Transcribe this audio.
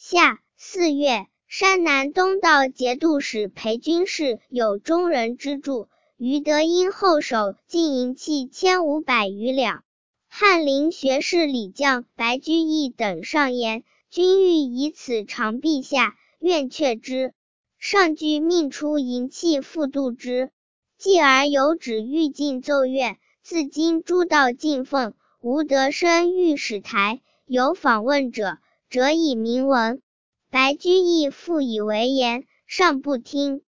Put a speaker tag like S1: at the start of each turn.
S1: 夏4月，山南东道节度使裴军士有中人之助，于德因后手进银器1500余两。翰林学士李将白居易等上言，君欲以此偿陛下，愿却之。上具命出银器复度之。继而有旨欲进奏乐，自今诸道进奉，无得升御史台，有访问者，辄以明闻。白居易复以为言，上不听。